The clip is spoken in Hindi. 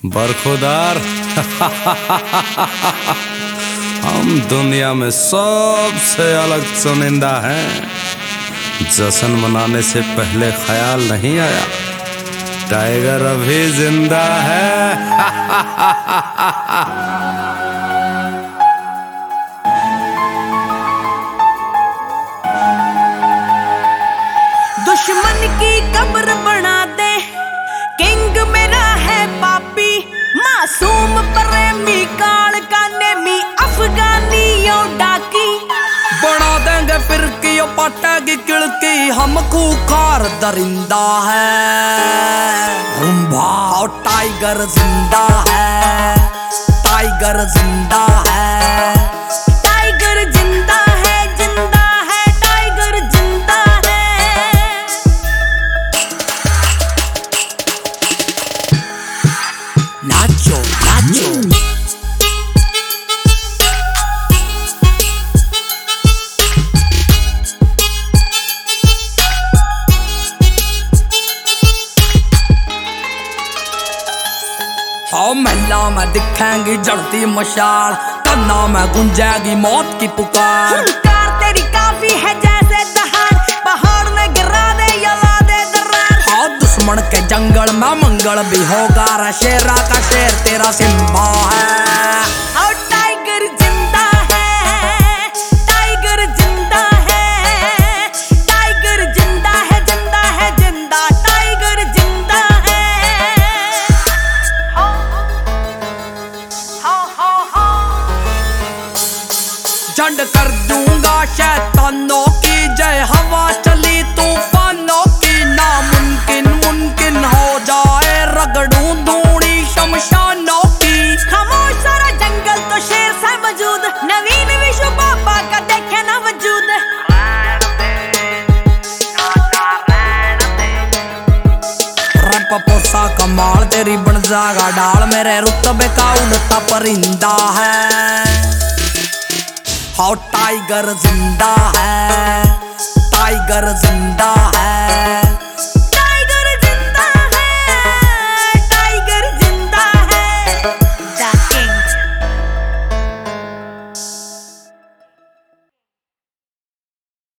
बरखुदार हम दुनिया में सबसे अलग चुनिंदा हैं। जश्न मनाने से पहले ख्याल नहीं आया टाइगर अभी जिंदा है। दुश्मन की कब्र बना दे, किंग मेरा है पापी, मासूम प्रेमी काल का नेमी अफगानियों डाकी। बना देंगे फिर की पटेगी किड़की, हम खूंखार दरिंदा है। रुम्भा और टाइगर जिंदा है, टाइगर जिंदा है, टाइगर जिंदा है, जिंदा है, टाइगर जिंदा है। नाचो नाचो हाँ, महला में दिखेंगी जड़ती मशाल, कन्ना में गुंजेगी मौत की पुकार। हुंकार तेरी काफी है जैसे दहाड़, पहाड़ में गिरा दे जला दे दर्रार। हाँ, दुश्मन के जंगल में मंगल भी होगा, शेरा का शेर तेरा सिम्बा है। और टाइगर जिंदा है, टाइगर जिंदा है, टाइगर जिंदा है, जिंदा है, जिंदा, टाइगर जिंदा है। झंड कर दूंगा शैतानों की जय, हवा चली तूफानों की, नामुमकिन मुमकिन हो जाए, रगड़ूं धूड़ी शमशानों की। खामोश सारा जंगल तो शेर सा मौजूद, नवीन विश्व बाबा का देखे ना वजूद। रब पोसा कमाल तेरी बन जागा डाल, मेरे रुतबे का उड़ता परिंदा है। हाँ, टाइगर जिंदा है, टाइगर जिंदा है।